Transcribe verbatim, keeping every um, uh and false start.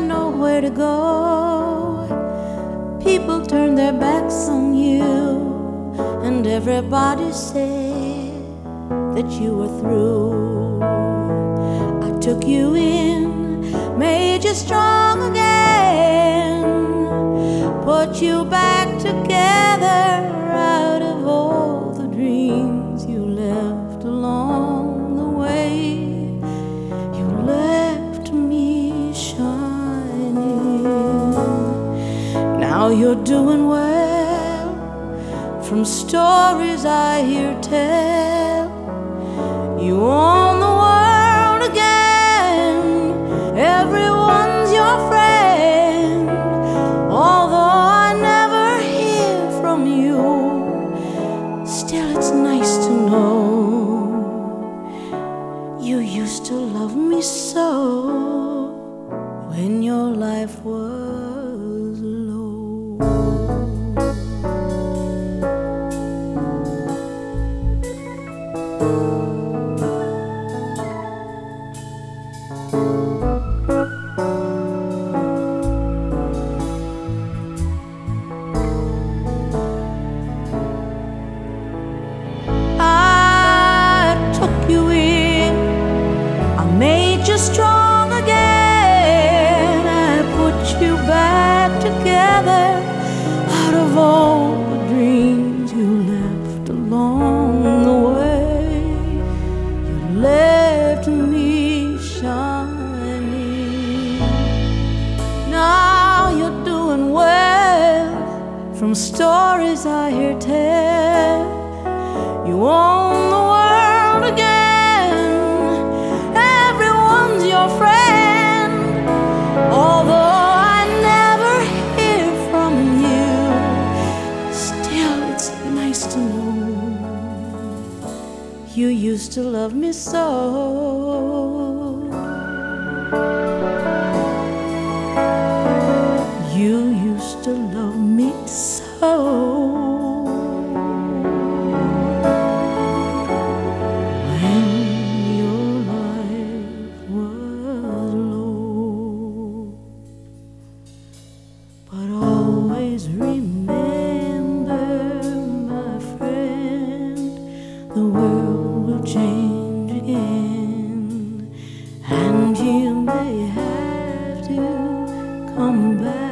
nowhere to go. People turn their backs on you, and everybody said that you were through. I took you in, made you strong again, put you back together out of all the dreams you left along the way. You left me shining. Now you're doing well, from stories I hear tell. You own the world again, everyone's your friend. Although I never hear from you, still it's nice to know you used to love me so when your life was low. Made you strong again, I put you back together out of all the dreams you left along the way. You left me shining. Now you're doing well, from stories I hear tell. You own the world again, your friend. Although I never hear from you, still it's nice to know you used to love me so. You used to love me so. Remember, my friend, the world will change again, and you may have to come back.